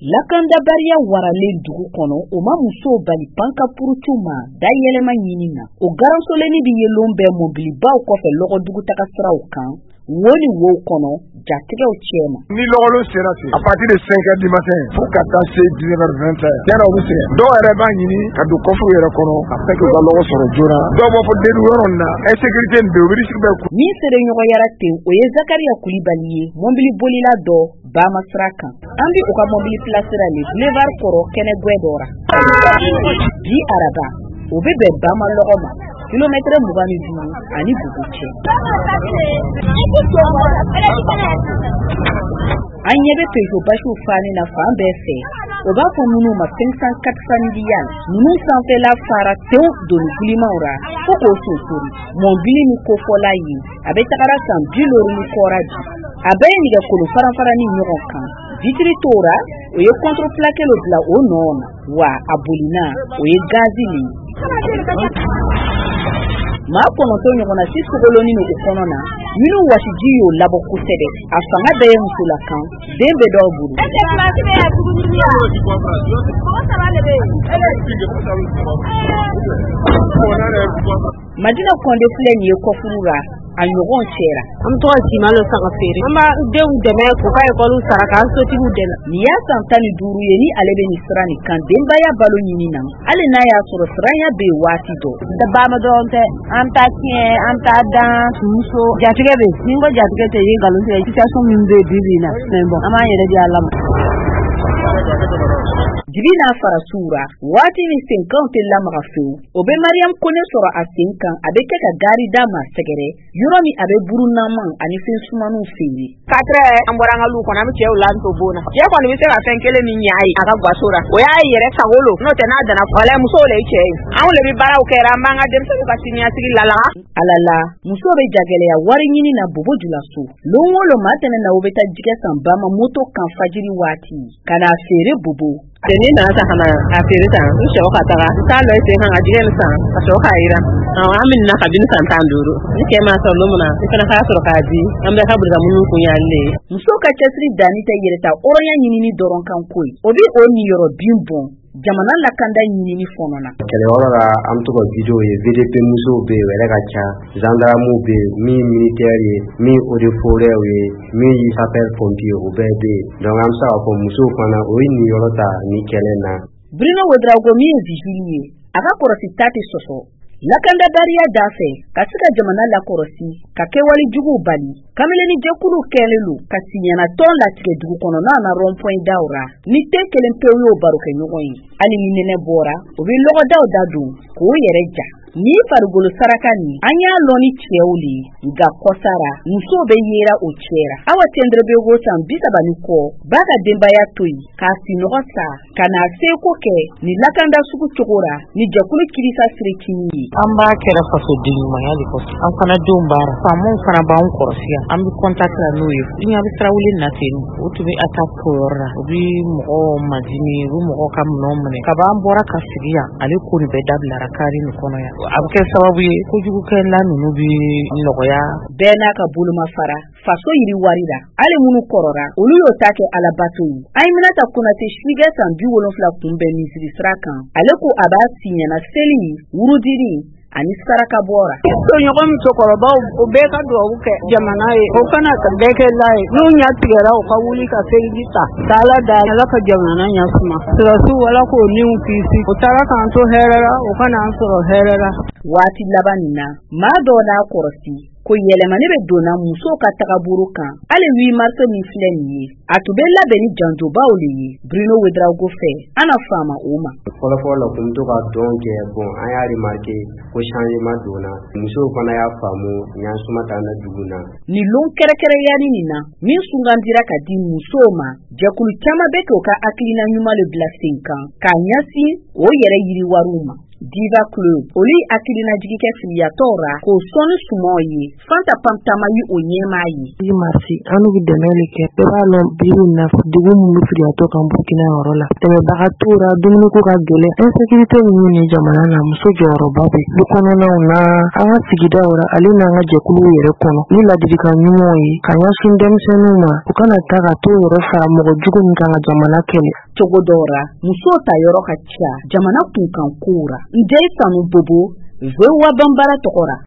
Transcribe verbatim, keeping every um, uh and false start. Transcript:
Lakandabariya waralen dugu kɔnɔ o ma muso bali panka purutu ma da yɛlɛma ɲini na o garansoleni bi yelon bɛ mobilibaw kɔfɛ lɔgɔdugu taga siraw kan woni wo kɔnɔ jatigɛw cɛma ni lɔgɔlo sera ten à partir de cinq heures du matin fo ka taa se dix-neuf heures vingt yana olu sera dɔw yɛrɛ b'a ɲini ka don kɔfu yɛrɛ kɔnɔ a fɛ k'u ka lɔgɔ sɔrɔ joona dɔw b'a fɔ dedu yɔrɔ na insécurité nin bɛ o risque bɛ ku min sere ɲɔgɔnyara ten o ye Zakariya Kulibali ye mobili bolila dɔ Bama sira kan an bi u ka mobili placera le boulevard kɔrɔ kɛnɛ guɛ dɔra bi araba o bɛ bɛn Bama lɔgɔ ma kilomètre mugan ni duuru ani bugu cɛ an ɲɛ bɛ peso basiw fani na fan bɛɛ fɛ o b'a fɔ minnu ma cinq cent quatre familial ninnu sanfɛla fara tew doni filimaw ra fo k'o sonsori mɔbili ni kofɔla ye a bɛ tagara san bi loru ni kɔra bi a bɛɛ ye nɛgɛkolo faranfara ni ɲɔgɔn kan vitiri tora o ye contre-plaqué lo bila o nɔ na wa a bolina o ye gazi le maa kɔnɔntɔn ɲɔgɔnna si sogoloni ni o kɔnɔ na minnu wasiji y'o labɔ kosɛbɛ a fanga bɛɛ ye musola kan den bɛ dɔw bolo Madina Konde filɛ nin ye kɔfuru ra a ɲɔgɔn cɛra an tɔgɔ Sima lo saga feere an b'a denw dɛmɛ k'u ka ekɔliw sara k'an sotigiw dɛmɛ ni y'a san tan ni duuru ye ni ale bɛ nin sira nin kan denbaya balo ɲini na hali n'a y'a sɔrɔ siranya bɛ yen waati dɔ dabama dɔrɔn tɛ an ta tiɲɛ an ta dan muso jatigɛ bɛ ni ko jatigɛ tɛ ye nkalon tigɛ situation min bɛ bi bi na mais bon an b'an yɛrɛ di Ala ma Jibi n'a fara suura waati ni senkan tɛ lamaga fewu o bɛ Mariam Kone sɔrɔ a sen kan a bɛ kɛ ka gari d'a ma sɛgɛrɛ yɔrɔ min a bɛ buru naman ani fɛn sumaniw feere quatre an bɔra an ka lu kɔnɔ an bɛ cɛw la to bona cɛ kɔni bɛ se ka fɛn kelen min ɲa ye a ka gaso ra o y'a yɛrɛ sagolo n'o tɛ n'a dana fɔlɛ musow le cɛ ye anw le bi baaraw kɛra an b'an ka denmisɛnninw ka siniɲasigi lalaga alala muso bɛ jagɛlɛya wari ɲini na bobo jula so lon o lon maa tɛnɛ na o bɛ taa jigɛ san Bama moto kan fajiri waati ka n'a feere bobo Deni na ta kana a feere tan u sɛw ka taga ta lɔ sen kan ka jigɛ ni san ka sɔrɔ k'a yira an min na ka bin san tan duuru ni kɛ ma sɔrɔ lumuna ni fana k'a sɔrɔ k'a di an bɛ ka burga minnu kun y'ale muso ka cɛsiri dani tɛ yɛrɛta hɔrɔnya ɲinini dɔrɔn kan koyi o bi o niyɔrɔ bin bɔn jamana lakanda ɲinini fɔnɔ na kɛlɛyɔrɔ la an bɛ to ka video ye V D P musow bɛ yen o yɛrɛ ka ca gendarmew bɛ yen min militaire ye min eaux de forêt ye min yi sapeur pompier o bɛɛ bɛ yen donc an bɛ se k'a fɔ musow fana o ye niyɔrɔ ta ni kɛlɛ na Bruno Ouedraogo min ye vigile ye a ka kɔrɔsi ta tɛ sɔsɔ lakanda dariya da fɛ ka se ka jamana lakɔrɔsi ka kɛwale juguw bali kamileni jɛkulu kɛlen lo ka siɲana tɔn latigɛ dugu kɔnɔ n'a na rond-point dawra ni tɛ kelen pewu y'o baro kɛ ɲɔgɔn ye hali ni nɛnɛ bɔra o bɛ lɔgɔdaw da don k'o yɛrɛ ja ni farigolo saraka ni an y'a lɔn ni cɛw le nka kɔsara muso bɛ yera o cɛra awa tendre bɛ wo san bi saba ni kɔ b'a ka denbaya to yen k'a sinɔgɔ sa ka n'a seko kɛ ni lakanda sugu cogo ra ni jɛkulu kirisa sirekini ye an b'a kɛra faso denɲumanya de kɔsɔ an fana denw baara faamaw fana b'an kɔrɔsiya an bɛ contact la n'o ye ni a bɛ sirawuli na ten o tun bɛ attaque k'o yɔrɔ la o bɛ mɔgɔ madimi o bɛ mɔgɔ ka minɛnw minɛ kab'an bɔra ka sigi yan ale ko nin bɛɛ dabilara kari nin kɔnɔ yan a bɛ kɛ sababu ye kojugukɛla ninnu bɛ nɔgɔya bɛɛ n'a ka boloma fara faso yiri wari la hali minnu kɔrɔra olu y'o ta kɛ alabato ye Aminata Konate Suigɛ san bi wolonfila kunbɛn misiri sira kan ale ko a b'a siɲana seli wurudiri ani saraka bɔra so ɲɔgɔn musokɔrɔbaw o bɛɛ ka duwawu kɛ jamana ye o kana ka bɛɛ kɛ la ye n'u ɲa tigɛra o ka wuli ka seliji ta k'ala da ala ka jamana ɲa suma sirasiw ala k'o niw kisi o taara k'an to hɛrɛ la o kana an sɔrɔ hɛrɛ la waati laban nin na maa dɔw n'a kɔrɔsi ko yɛlɛmani bɛ donna musow ka tagaburu kan hali huit mars min filɛ nin ye a tun bɛ labɛn ni janjobaw le ye Bruno Ouedraogo fɛ an na faama o ma fɔlɔfɔlɔ la kun to ka dɔn kɛ bon an y'a remarqué ko changement donna musow fana y'a faamu ɲansuma t'an na dugu na ni lon kɛrɛkɛrɛnyani nin na min sugandira ka di musow ma jɛkulu caman bɛ k'o ka hakilina ɲuman le bila sen kan k'a ɲɛsin o yɛrɛ yiriwariw ma Diva Club oli akilina jigikɛ filiyatɔw ra k'o sɔni sumaw ye Fanta Pamtama yi o ɲɛmaa ye i marsi anu bɛ dɛmɛ le kɛ bɛɛ b'a lɔn bibi na dugu minnu filiyatɔ kan Burkina yɔrɔ la tɛmɛbaga t'o ra dumuni ko ka gɛlɛn insécurité minnu ni jamana na muso jɔyɔrɔba bɛ du kɔnɔnaw na an ka sigidaw ra ale n'an ka jɛkuluw yɛrɛ kɔnɔ ni ladilikan ɲumanw ye ka ɲɛsin denmisɛnninw ma u kana taa ka t'o yɔrɔ sa mɔgɔ jugu min kan ka jamana kɛlɛ cogo dɔ ra muso ta yɔrɔ ka ca jamana kunkan kow ra. Njɛ Sanu Bobo, V O A Bambara tɔgɔ ra.